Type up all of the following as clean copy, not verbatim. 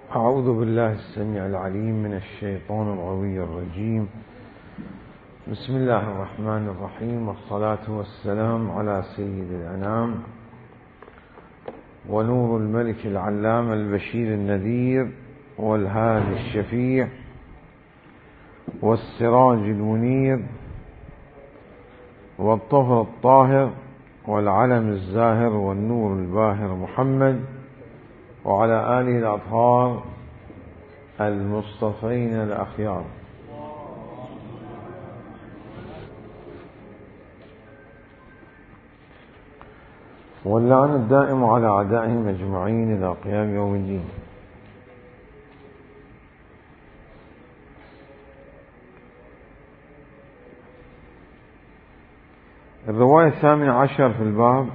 أعوذ بالله السميع العليم من الشيطان الغوي الرجيم. بسم الله الرحمن الرحيم، والصلاة والسلام على سيد الأنام ونور الملك العلام البشير النذير والهادي الشفيع والسراج المنير والطهر الطاهر والعلم الزاهر والنور الباهر محمد وعلى آله الأطهار المصطفين الأخيار. واللعن الدائم على أعدائهم أجمعين إلى قيام يوم الدين. الرواية 18 في الباب،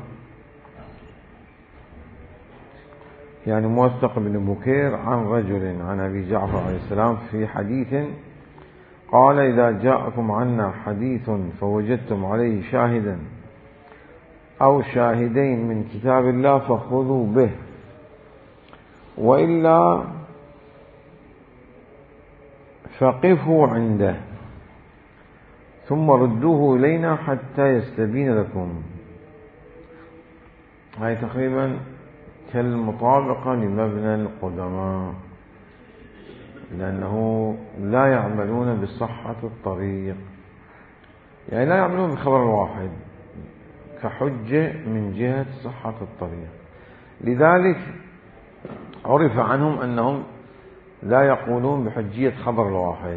يعني موثق بن بكير عن رجل عن أبي جعفر عليه السلام في حديث قال: إذا جاءكم عنا حديث فوجدتم عليه شاهدا أو شاهدين من كتاب الله فخذوا به، وإلا فقفوا عنده ثم ردوه إلينا حتى يستبين لكم. هاي تقريبا كالمطابقة لمبنى القدماء، لأنه لا يعملون بصحة الطريق، يعني لا يعملون بخبر الواحد كحجة من جهة صحة الطريق. لذلك عرف عنهم أنهم لا يقولون بحجية خبر الواحد،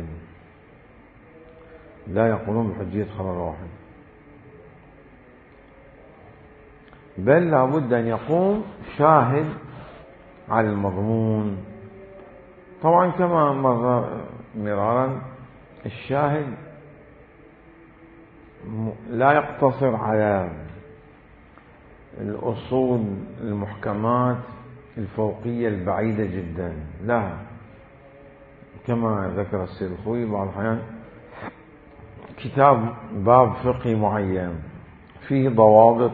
لا يقولون بحجية خبر الواحد، بل لابد أن يقوم شاهد على المضمون. طبعا كما مر مرارا، الشاهد لا يقتصر على الأصول المحكمات الفوقية البعيدة جدا، لا، كما ذكر السيد الخوي بعض الأحيان كتاب باب فقهي معين فيه ضوابط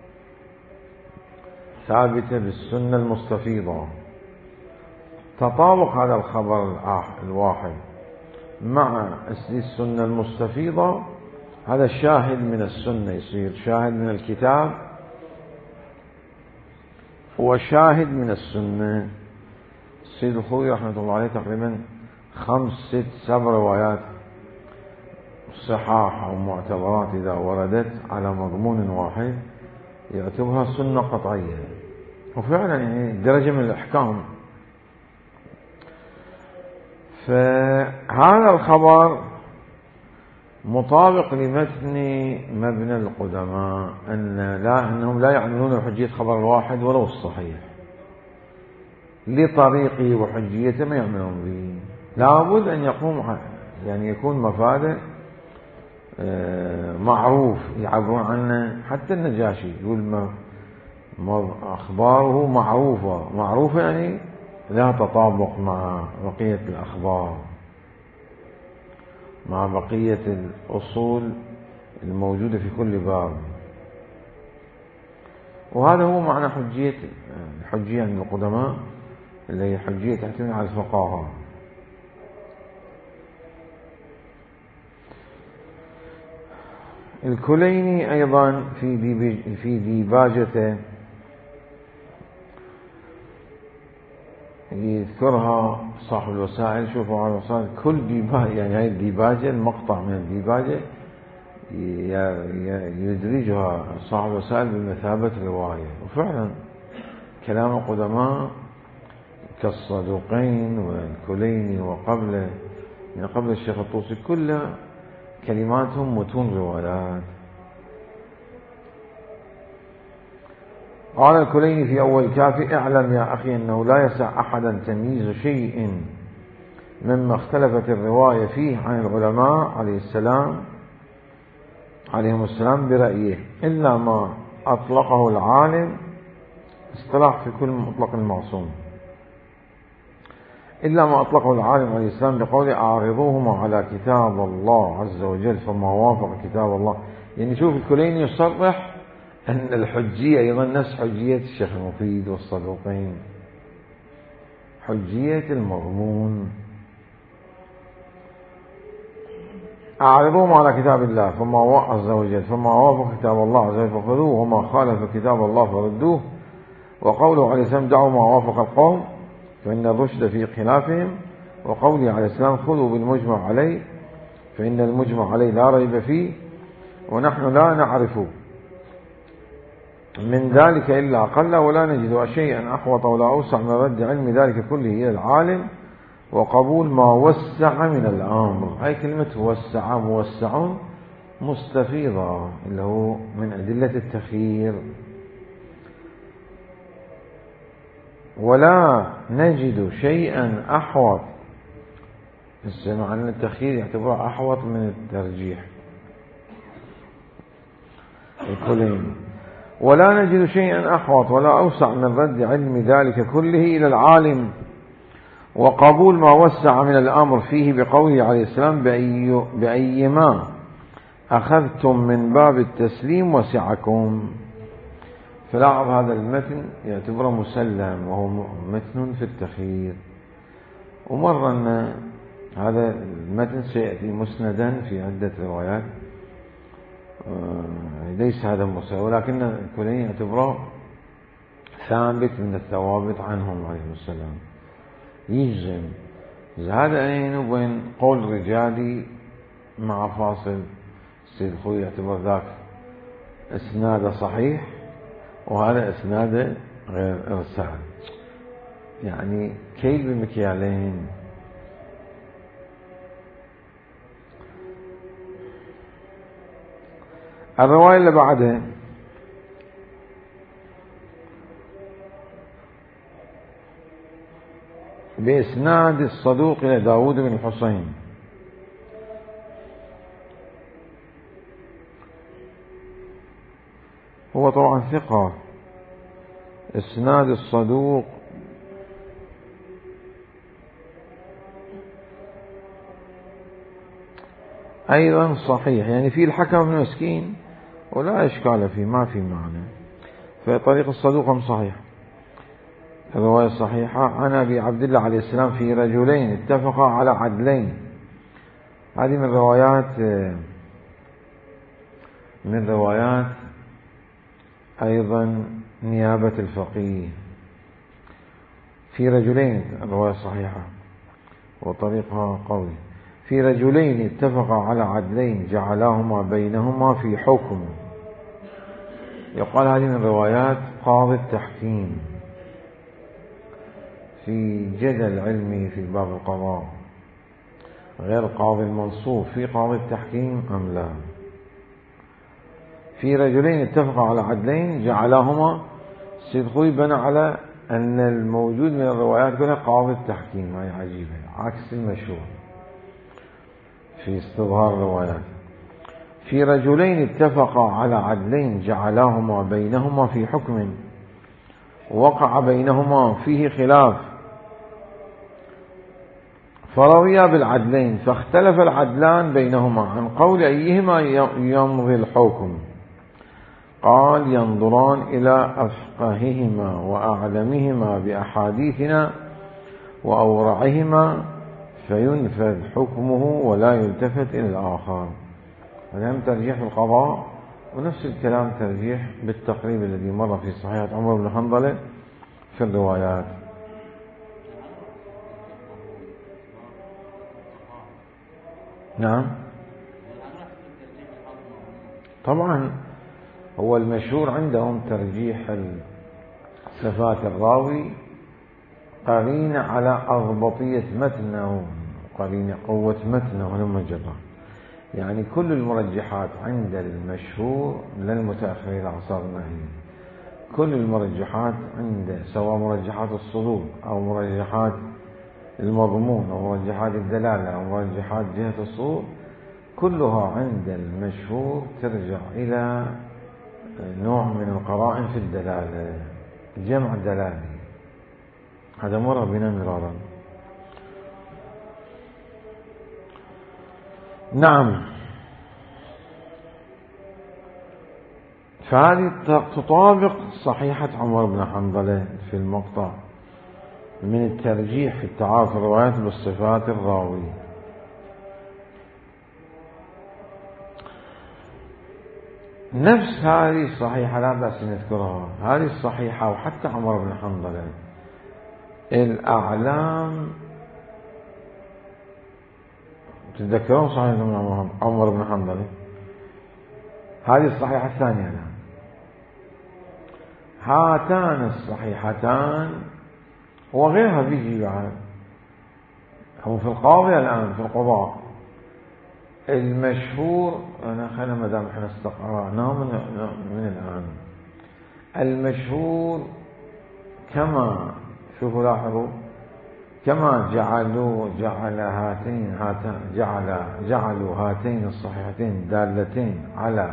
ثابتة بالسنة المستفيضة، تطابق هذا الخبر الواحد مع السنة المستفيضة، هذا شاهد من السنة، يصير شاهد من الكتاب وشاهد من السنة. السيد الخوي رحمة الله عليه تقريبا 5 6 7 روايات صحاح أو معتبرات إذا وردت على مضمون واحد يعتبرها سنة قطعية، وفعلا يعني درجة من الإحكام. فهذا الخبر مطابق لمتن مبنى القدماء، أنهم لا يعملون بحجية خبر الواحد ولو الصحيح، لطريقه وحجيته ما يعملون به. لابد أن يقوم، يعني يكون مفاده معروف يعبرون عنه. حتى النجاشي يقول أخباره معروفة يعني لها تطابق مع بقية الأخبار، مع بقية الأصول الموجودة في كل باب. وهذا هو معنى الحجية عند القدماء، اللي هي حجية تعتمد على الفقهاء. الكليني أيضا في ديباجته يذكرها صاحب الوسائل. شوفوا على الوسائل كل ديباجة، يعني هاي الديباجة المقطع من الديباجة يدرجها صاحب الوسائل بمثابة رواية. وفعلا كلام القدماء كالصدوقين والكليني وقبله من قبل الشيخ الطوسي كلها كلماتهم متون روايات. قال الكليني في أول كافي: اعلم يا أخي أنه لا يسع أحدا تمييز شيء مما اختلفت الرواية فيه عن العلماء عليهم السلام برأيه، إلا ما أطلقه العالم، اصطلاح في كل مطلق المعصوم، إلا ما أطلقه العالم عليه السلام بقوله: أعرضوهما على كتاب الله عز وجل فما وافق كتاب الله. يعني شوف الكليني يصرح أن الحجية أيضا نفس حجية الشيخ المفيد والصدوقين. حجية المضمون. أعرضوهم على كتاب الله فما هو عز وجل فما وافق كتاب الله عز وجل فخذوه وما خالف كتاب الله فردوه. وقوله عليه السلام دعوا ما وافق القوم فإن الرشد في خلافهم. وقوله عليه السلام خذوا بالمجمع عليه فإن المجمع عليه لا ريب فيه. ونحن لا نعرف من ذلك إلا أقل ولا نجد شيئا أحوط ولا أوسع من رد علم ذلك كله إلى العالم وقبول ما وسع من الأمر. هاي كلمة وسع موسع مستفيضة اللي هو من أدلة التخيير. ولا نجد شيئا أحوط مع أن التخيير يعتبر أحوط من الترجيح الكلين. ولا نجد شيئا أحوط ولا أوسع من رد علم ذلك كله إلى العالم وقبول ما وسع من الأمر فيه بقوله عليه السلام بأيما أخذتم من باب التسليم وسعكم. فلاحظ هذا المتن يعتبر مسلم وهو متن في التخيير. ومر أن هذا المتن سيأتي مسندا في عدة روايات ليس هذا مسلم ولكن الكلين يعتبره ثابت من الثوابت عنهم عليه السلام يجزم. هذا أين وبين قول رجالي مع فاصل السيد خوي يعتبر ذاك اسناد صحيح وهذا اسناد غير إرسال يعني كيل بمكيالين. الرواية اللي بعدها بإسناد الصدوق إلى داود بن الحسين هو طبعا ثقة. إسناد الصدوق أيضا صحيح يعني في الحكم بن مسكين ولا إشكال فيه ما في معنى. فطريق الصدوق صحيح. الرواية الصحيحة عن أبي عبد الله عليه السلام في رجلين اتفقا على عدلين. هذه من روايات أيضا نيابة الفقيه. في رجلين الرواية الصحيحة وطريقها قوي. في رجلين اتفقا على عدلين جعلاهما بينهما في حكم. يقال هذه من روايات قاضي التحكيم في جدل علمي في باب القضاء غير قاضي المنصوب في قاضي التحكيم أم لا. في رجلين اتفقا على عدلين جعلاهما. السيد خوي بنى على أن الموجود من الروايات كلها قاضي التحكيم. هاي عجيبة عكس المشهور في استظهار الروايات. في رجلين اتفقا على عدلين جعلاهما بينهما في حكم وقع بينهما فيه خلاف فرضيا بالعدلين فاختلف العدلان بينهما عن قول أيهما يمضي الحكم. قال ينظران إلى أفقههما وأعلمهما بأحاديثنا وأورعهما فينفذ حكمه ولا يلتفت إلى الآخر. هذا ترجيح القضاء ونفس الكلام ترجيح بالتقريب الذي مر في صحيحة عمر بن حنظلة في الروايات. نعم طبعا هو المشهور عندهم ترجيح صفات الراوي قرين على أضبطية متنه قرين قوة متنه لما جرى. يعني كل المرجحات عند المشهور للمتأخرين الأعصار النهية كل المرجحات عند سواء مرجحات الصدور أو مرجحات المضمون أو مرجحات الدلالة أو مرجحات جهة الصور كلها عند المشهور ترجع إلى نوع من القرائن في الدلالة جمع دلالي. هذا مر بنا مرارا. نعم فهذه تطابق صحيحة عمر بن حنظلة في المقطع من الترجيح في التعارف الروايات بالصفات الراوي. نفس هذه الصحيحة لا بأس نذكرها، هذه الصحيحة وحتى عمر بن حنظلة الأعلام، تتذكرون صحيحة عمر بن حنظلة؟ هذه الصحيحة الثانية الآن. هاتان الصحيحتان وغيرها بيجي بعد، هو في القاضي الآن في القضاء المشهور، أنا خلينا ما دام احنا استقرأناه من الآن، المشهور كما شوفوا لاحظوا كما جعلوا هاتين الصحيحتين دالتين على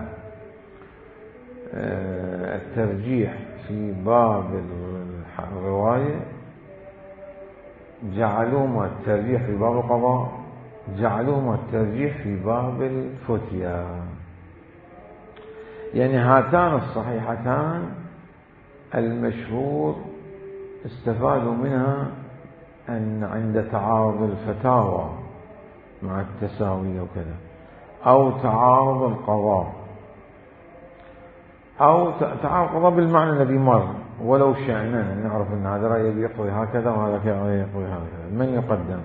الترجيح في باب الرواية، جعلوهما الترجيح في باب القضاء، جعلوهما الترجيح في باب الفتيا. يعني هاتان الصحيحتان المشهور استفادوا منها أن عند تعارض الفتاوى مع التساوي وكذا، أو تعارض القضاء، أو تعارض القضاء بالمعنى الذي مر، ولو شأننا أن نعرف أن هذا رأي يقضي هكذا وهذا رأي يقضي هكذا، من يقدم،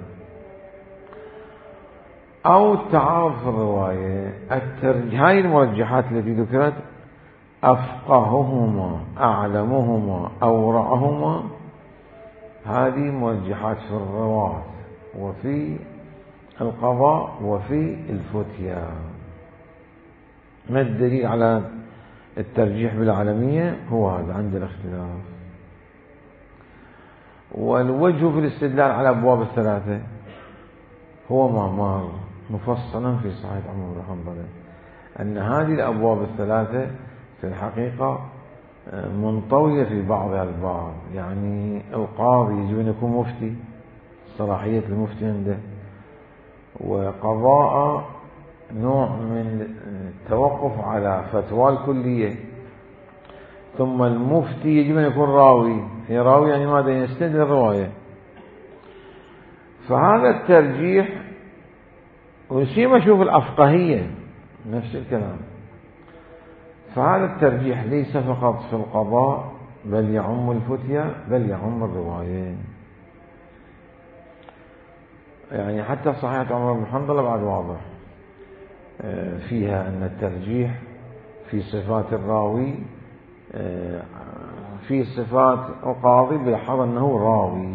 أو التعارض في الرواية. هاي المرجحات التي ذكرت أفقههما أعلمهما أورعهما، هذه مرجحات في الرواة وفي القضاء وفي الفتيا. ما الدليل على الترجيح بالعالمية؟ هو هذا عند الاختلاف. والوجه في الاستدلال على أبواب الثلاثة هو ما مر مفصلا في صحيح عمر بن حنظلة، أن هذه الأبواب الثلاثة في الحقيقة منطوية في بعضها البعض. يعني القاضي يجب أن يكون مفتي، صلاحية المفتي عنده، وقضاء نوع من التوقف على فتوى الكلية، ثم المفتي يجب أن يكون راوي. هي راوي يعني ماذا؟ يستند الرواية. فهذا الترجيح، وسيما شوف الأفقهية نفس الكلام، فهذا الترجيح ليس فقط في القضاء بل يعم الفتيا بل يعم الرواية. يعني حتى صحيحة عمر بن حنظلة بعد واضح فيها أن الترجيح في صفات الراوي في صفات القاضي بيلاحظ أنه راوي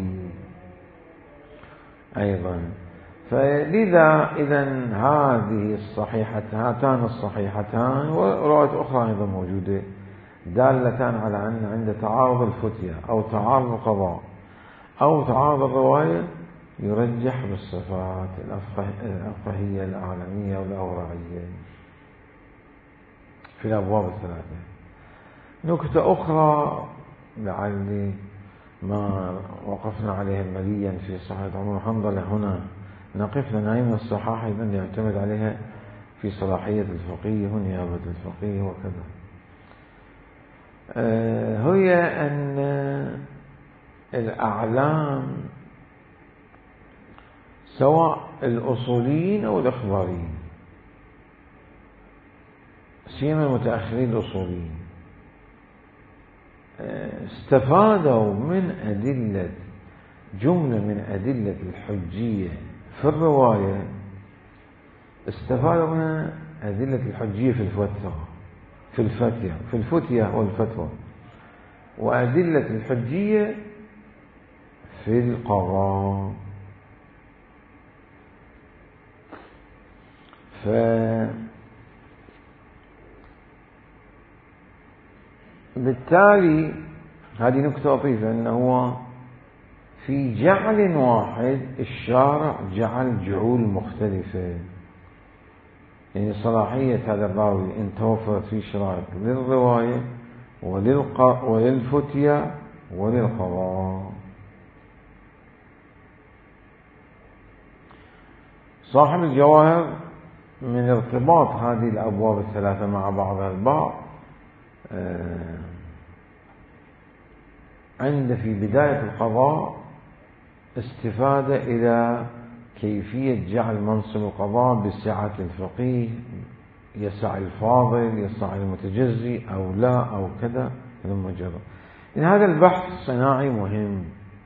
أيضا. فلذا إذن هذه هاتان الصحيحتان وروايات أخرى أيضا موجودة دالتان على أن عند تعارض الفتيا أو تعارض القضاء أو تعارض الرواية يرجح بالصفات الأفقهية الأعلمية والأورعية في الأبواب الثلاثة. نكتة أخرى لعلي ما وقفنا عليها مليا في صحيح عمر بن حنظلة هنا نقف، لنا من الصحاح أيضا يعتمد عليها في صلاحية الفقيه ونيابة الفقيه وكذا، هي أن الأعلام سواء الأصوليين أو الإخباريين، سيما المتأخرين الأصوليين، استفادوا من أدلة جملة من أدلة الحجية في الرواية، استفادوا من أدلة الحجية في الفتية والفتوى، وأدلة الحجية في القضاء. بالتالي هذه نكتة لطيفة، أنه في جعل واحد الشارع جعل جعول مختلفة. يعني صلاحية هذا الراوي إن توفرت في شرائط للرواية وللفتية وللقضاء. صاحب الجواهر من ارتباط هذه الأبواب الثلاثة مع بعضها البعض عند في بداية القضاء استفاد إلى كيفية جعل منصب القضاء بسعة الفقيه، يسع الفاضل يسع المتجزي أو لا أو كذا ثم جرى. إن هذا البحث الصناعي مهم،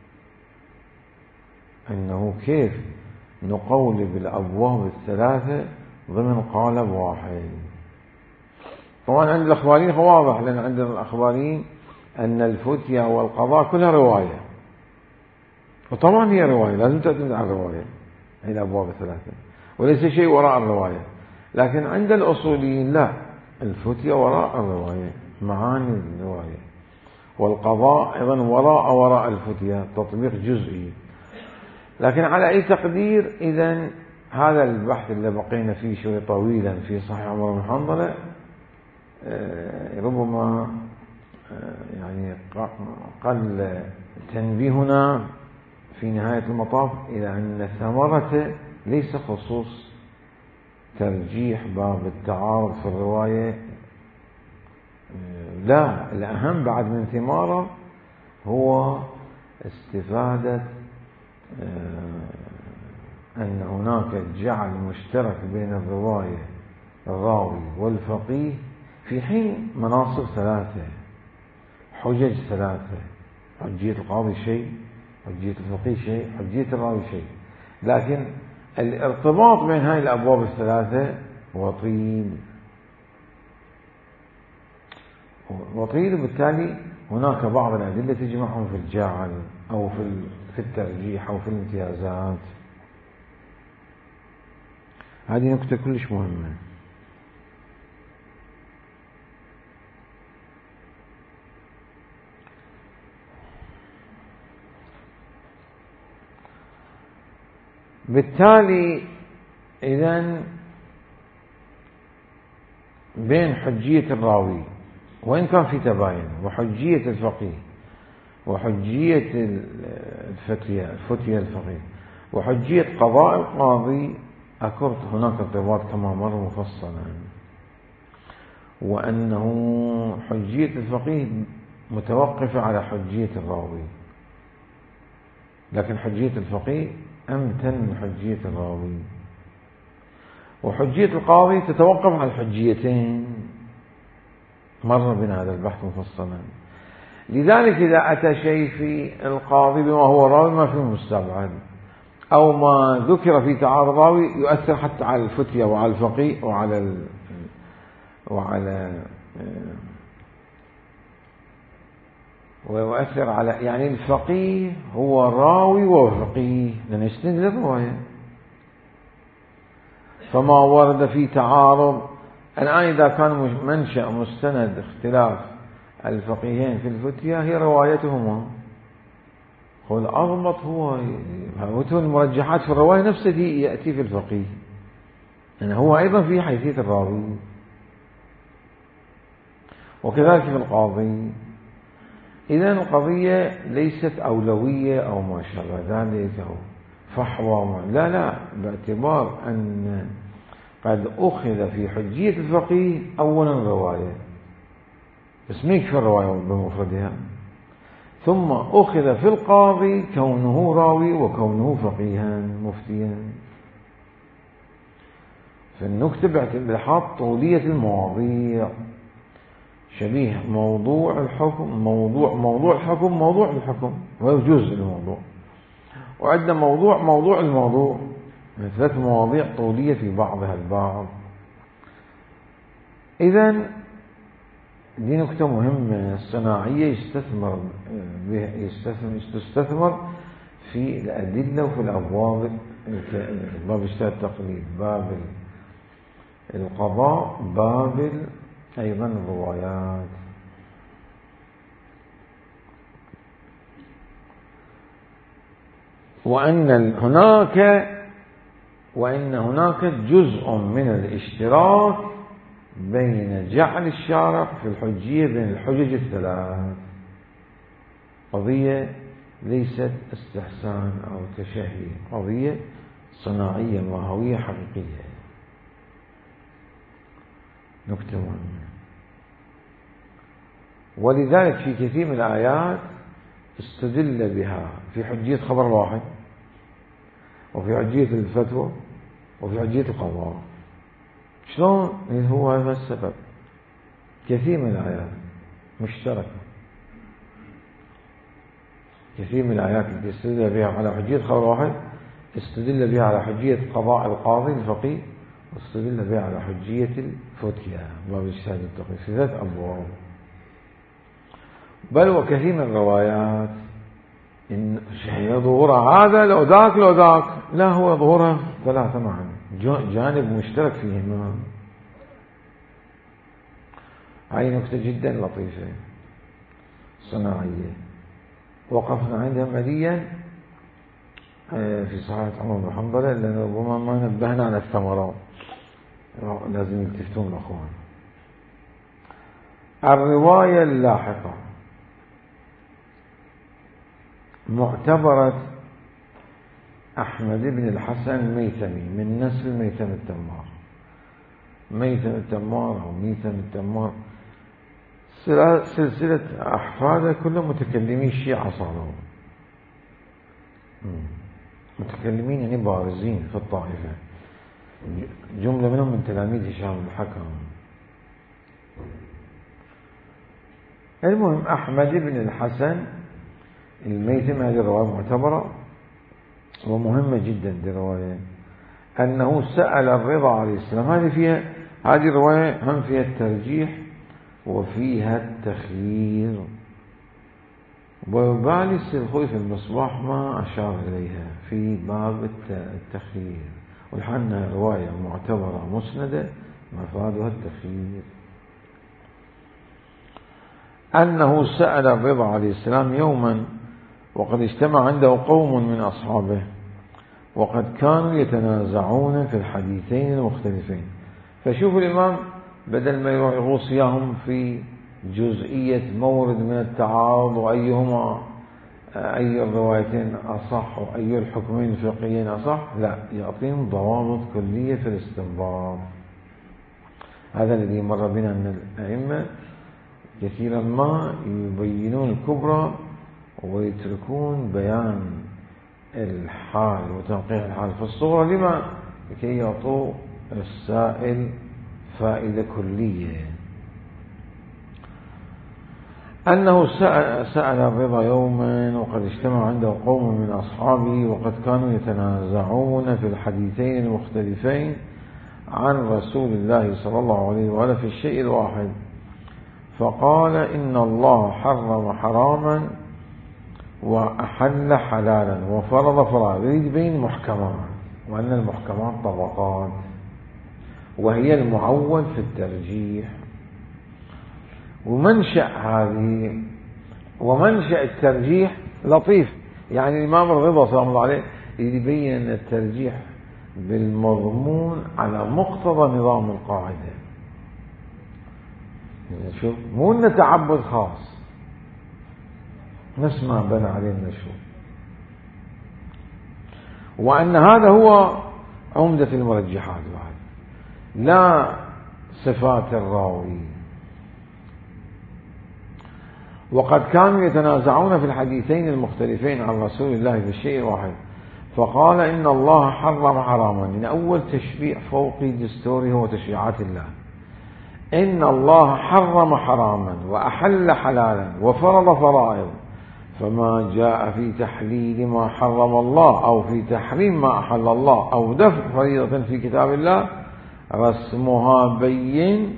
أنه كيف نقولب الأبواب الثلاثة ضمن قالب واحد. طبعا عند الأخباريين واضح، لأن عندنا الأخباريين أن الفتية والقضاء كلها رواية، وطبعا هي رواية لازم تعتمد على الرواية، هي الأبواب الثلاثة وليس شيء وراء الرواية. لكن عند الأصوليين لا، الفتية وراء الرواية، معاني الرواية، والقضاء أيضا وراء الفتية، تطبيق جزئي. لكن على أي تقدير، إذن هذا البحث اللي بقينا فيه شوي طويلا في صحيح عمر بن حنظلة ربما يعني قل تنبيهنا في نهاية المطاف إلى أن ثمرة ليس خصوص ترجيح باب التعارض في الرواية، لا، الأهم بعد من ثماره هو استفادة أن هناك جعل مشترك بين الراوي والفقيه في حين مناصب ثلاثة، حجج ثلاثة، حجية القاضي شيء، حجية الفقيه شيء، حجية الراوي شيء. لكن الارتباط بين هاي الأبواب الثلاثة وطيد، وبالتالي هناك بعض الأدلة تجمعهم في الجعل أو في الترجيح أو في الامتيازات. هذه نقطة كلش مهمة. بالتالي إذن بين حجية الراوي وإن كان في تباين، وحجية الفقيه، وحجية الفتية الفقيه، وحجية قضاء القاضي، أكرت هناك ارتباط كما مر مفصلا، وأنه حجية الفقيه متوقفة على حجية الراوي، لكن حجية الفقيه أمتن من حجية الراوي، وحجية القاضي تتوقف على الحجيتين. مر بنا هذا البحث مفصلا. لذلك إذا أتى شيء في القاضي بما هو راوي ما فيه مستبعد، أو ما ذكر في تعارض راوي يؤثر حتى على الفتية وعلى الفقيه ويؤثر على، يعني الفقيه هو راوي وفقيه لأن يسند للرواية. فما ورد في تعارض الآن إذا كان منشأ مستند اختلاف الفقيهين في الفتية هي روايتهما، هو الأضبط هو المرجحات في الرواية نفسه يأتي في الفقيه، يعني هو أيضا في حيثية الراوي، وكذلك في القاضي. إذن القضية ليست أولوية أو ما شابه ذلك أو فحوى، لا، باعتبار أن قد أخذ في حجية الفقيه أولا الرواية، بس ما يكفي الرواية بمفردها، ثم أخذ في القاضي كونه راوي وكونه فقيها مفتيا. فالنكتب بحط طولية المواضيع، شبيه موضوع الحكم، موضوع الحكم، موضوع الحكم وهو جزء الموضوع، وعندنا موضوع الموضوع، ثلاث مواضيع طولية في بعضها البعض. إذن دي نكتة مهمة صناعية تستثمر في الأدلة وفي الأبواب، باب اجتهاد التقليد، باب القضاء، باب أيضا الروايات. وأن هناك جزء من الاشتراك بين جعل الشارع في الحجية بين الحجج الثلاث، قضية ليست استحسان أو تشهي، قضية صناعية ماهوية حقيقية. نكتة مهمة. ولذلك في كثير من الآيات استدل بها في حجية خبر واحد، وفي حجية الفتوى وفي حجية القضاء. شلون؟ هو هذا السبب. كثير من الآيات مشتركة، كثير من الآيات التي استدل بها على حجية خبر واحد استدل بها على حجية قضاء القاضي الفقيه، واستدل بها على حجية الفتية باب الاجتهاد التقي في 3 أبواب. بل وكثير من الروايات إن ظهورها هذا لو ذاك لو ذاك، لا، هو ظهورها 3 معا، جانب مشترك فيهما. هاي نكتة جدا لطيفة صناعية وقفنا عندها مليا في صحيح عمر بن حنبل، لأن ربما ما نبهنا على الثمرات، لازم يلتفتون الأخوان. الرواية اللاحقة معتبرة أحمد بن الحسن الميثمي من نسل ميثم التمار. ميثم التمار أو ميثم التمار سلسلة أحفاده كلهم متكلمين الشيعة صاروا متكلمين، يعني بارزين في الطائفة، جملة منهم من تلاميذ هشام الحكم. المهم أحمد بن الحسن الميثم، هذه الرواية معتبرة ومهمة جدا. دي رواية أنه سأل الرضا عليه السلام، هذه الرواية هم فيها الترجيح وفيها التخيير، وبالي الخوي في المصباح ما أشار إليها في باب التخيير، والحين رواية معتبرة مسندة مفادها التخيير. أنه سأل الرضا عليه السلام يوما وقد اجتمع عنده قوم من أصحابه وقد كانوا يتنازعون في الحديثين المختلفين. فشوف الإمام بدل ما يغوص إياهم في جزئية مورد من التعارض وأيهما أي الروايتين أصح وأي الحكمين الفقهيين أصح، لا، يعطيهم ضوابط كلية في الاستنباط. هذا الذي مر بنا من الأئمة كثيرا ما يبينون الكبرى ويتركون بيان الحال وتنقيح الحال في الصغرى، لما؟ لكي يعطوا السائل فائدة كلية. أنه سأل الرضا يوما وقد اجتمع عنده قوم من أصحابه وقد كانوا يتنازعون في الحديثين المختلفين عن رسول الله صلى الله عليه وآله في الشيء الواحد، فقال إن الله حرم حراما وأحل حلالا وفرض فرائض. يريد بين محكمات، وأن المحكمات طبقات، وهي المعول في الترجيح. ومنشأ الترجيح لطيف، يعني الإمام الرضا صلى الله عليه يبين أن الترجيح بالمضمون على مقتضى نظام القاعدة، شوف، مو إنه تعبد خاص نسمع بنى عليه النشوء، وأن هذا هو عمدة المرجحات بعد، لا صفات الراوي. وقد كانوا يتنازعون في الحديثين المختلفين عن رسول الله في الشيء الواحد، فقال إن الله حرم حراما. من أول تشريع فوقي دستوري هو تشريعات الله. إن الله حرم حراما وأحل حلالا وفرض فرائض، فما جاء في تحليل ما حرم الله أو في تحريم ما أحل الله أو دفع فريضة في كتاب الله رسمها بين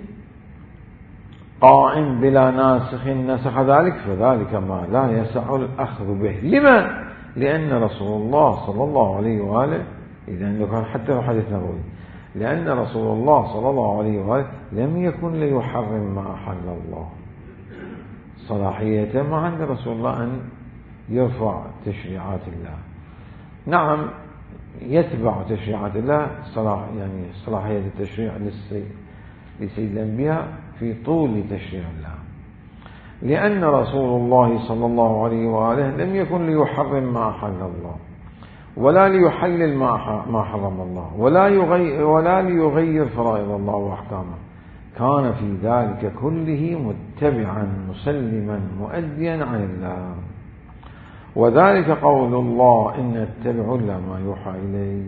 قائم بلا ناسخ نسخ ذلك، فذلك ما لا يسع الأخذ به. لما؟ لأن رسول الله صلى الله عليه وآله، إذا لو كان حتى لو حديث نبوي، لأن رسول الله صلى الله عليه وآله لم يكن ليحرم ما أحل الله، صلاحيته ما عند رسول الله أن يرفع تشريعات الله. نعم يتبع تشريعات الله، يعني صلاحية التشريع لسيد الأنبياء في طول تشريع الله، لأن رسول الله صلى الله عليه وآله لم يكن ليحرم ما أحل الله ولا ليحلل ما حرم الله ولا ليغير فرائض الله وأحكامه، كان في ذلك كله متبعا مسلما مؤديا عن الله. وذلك قول الله إن اتبعوا إلا ما يوحى إلي.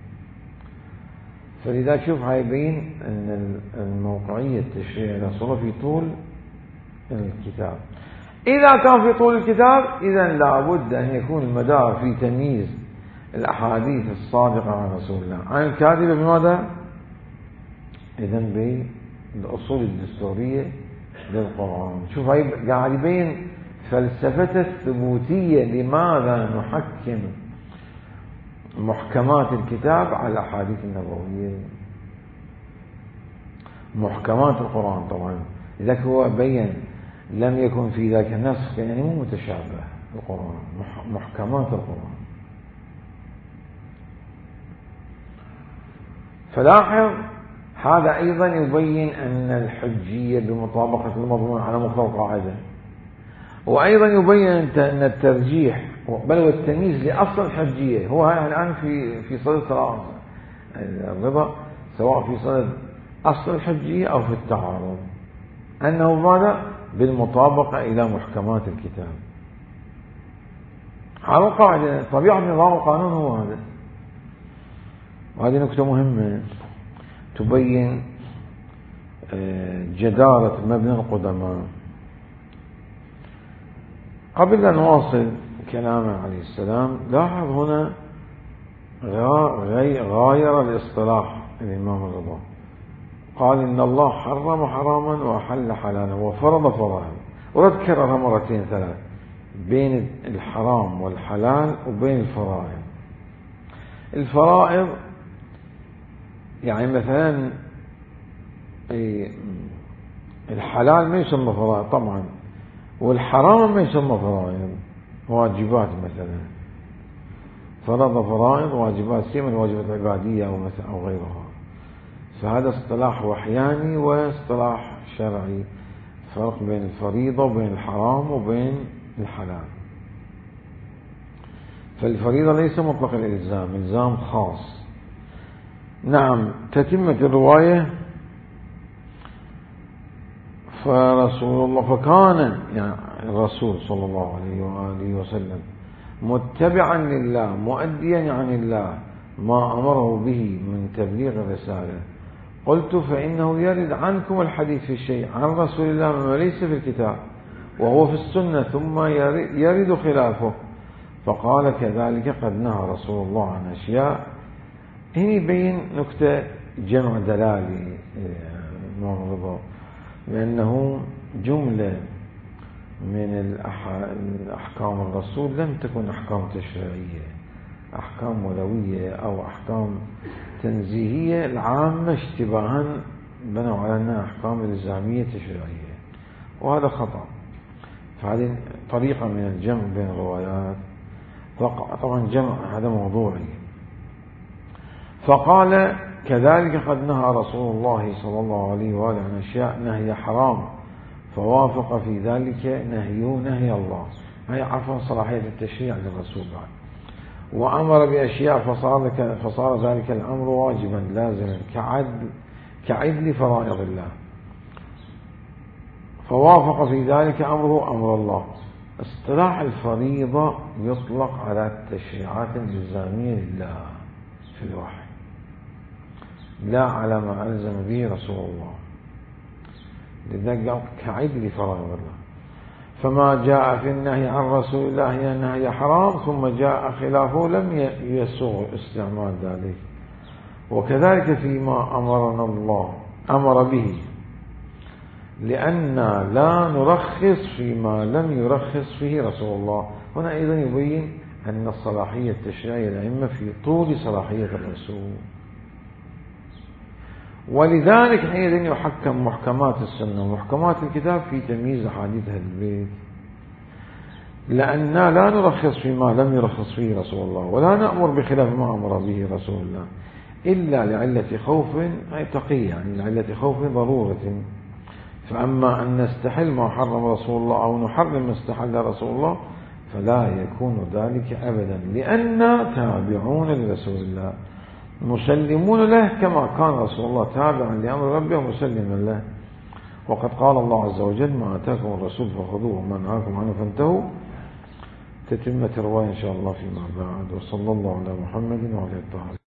فلذا شوف هيبين أن الموقعية التشريع الأصول في طول الكتاب. إذا كان في طول الكتاب إذا لابد أن يكون المدار في تمييز الأحاديث الصادقة عن رسول الله عن الكاذبة بماذا؟ إذن بالأصول الدستورية للقرآن. شوف هاي قاعد يبين فلسفة الثبوتية، لماذا نحكم محكمات الكتاب على الأحاديث النبوية. محكمات القرآن طبعا إذا هو بين لم يكن في ذاك النسخ يعني مو متشابه القرآن، محكمات القرآن. فلاحظ هذا أيضا يبين أن الحجية بمطابقة المضمون على مقتضى القاعدة، وأيضا يبين أن الترجيح بل والتمييز لأصل الحجية هو الآن في صدد الرضا، سواء في صدد أصل الحجية أو في التعارض، أنه ماذا؟ بالمطابقة إلى محكمات الكتاب. هذا القاعدة، طبيعة نظام القانون هو هذا. وهذه نكتة مهمة تبين جدارة مبنى القدماء. قبل أن نواصل كلامه عليه السلام، لاحظ هنا غاير الاصطلاح الإمام الرضا، قال إن الله حرم حراما وأحل حلالا وفرض فرائض، وذكرها مرتين ثلاث بين الحرام والحلال وبين الفرائض. الفرائض يعني مثلا الحلال ما يسمى فرائض طبعا، والحرام ما يسمى فرائض، واجبات مثلا، فرض فرائض واجبات سيما الواجبات العبادية أو غيرها. فهذا اصطلاح وحياني واصطلاح شرعي، فرق بين الفريضة وبين الحرام وبين الحلال. فالفريضة ليس مطلق الإلزام، إلزام خاص. نعم، تتمة الرواية فرسول الله فكان يعني الرسول صلى الله عليه وآله وسلم متبعا لله مؤديا عن الله ما أمره به من تبليغ الرسالة. قلت فإنه يرد عنكم الحديث في الشيء عن رسول الله مما ليس في الكتاب وهو في السنة ثم يرد خلافه. فقال كذلك قد نهى رسول الله عن أشياء. هنا بين نكتة جمع دلالي الموضوع، لأنه جملة من الأحكام الرسول لم تكن أحكام تشريعية، أحكام ولوية أو أحكام تنزيهية العامة اشتباها بنوا على أنها أحكام إلزامية تشريعية، وهذا خطأ. فهذه طريقة من الجمع بين الروايات، طبعا جمع هذا موضوعي. فقال كذلك قد نهى رسول الله صلى الله عليه وآله عن أشياء نهي حرام، فوافق في ذلك نهي الله، هي عفوا صلاحية التشريع للرسول بعد. وأمر بأشياء فصار ذلك الأمر واجبا لازما كعدل فرائض الله، فوافق في ذلك أمره أمر الله. اصطلاح الفريضة يطلق على التشريعات الإلزامية لله في الوحي، لا على ما ألزم به رسول الله، لذلك قال كعدل فرائض الله. فما جاء في النهي عن رسول الله نهي حرام ثم جاء خلافه لم يسوغ استعمال ذلك. وكذلك فيما أمرنا الله أمر به، لأن لا نرخص فيما لم يرخص فيه رسول الله. هنا أيضا يبين أن الصلاحية التشريعية الأئمة في طول صلاحية الرسول، ولذلك حينئذ يحكم محكمات السنة ومحكمات الكتاب في تمييز أحاديث أهل البيت، لأننا لا نرخص فيما لم يرخص فيه رسول الله، ولا نأمر بخلاف ما أمر به رسول الله إلا لعلة خوف أي تقية، يعني لعلة خوف ضرورة. فأما أن نستحل ما حرم رسول الله أو نحرم ما استحل رسول الله فلا يكون ذلك أبدا، لأننا تابعون لرسول الله مسلمون له كما كان رسول الله تابعا لأمر ربه مسلما له. وقد قال الله عز وجل ما آتاكم الرسول فخذوه وما نهاكم عنه فانتهوا. تتمة الرواية إن شاء الله فيما بعد. وصلى الله على محمد وعلى الطاهرين.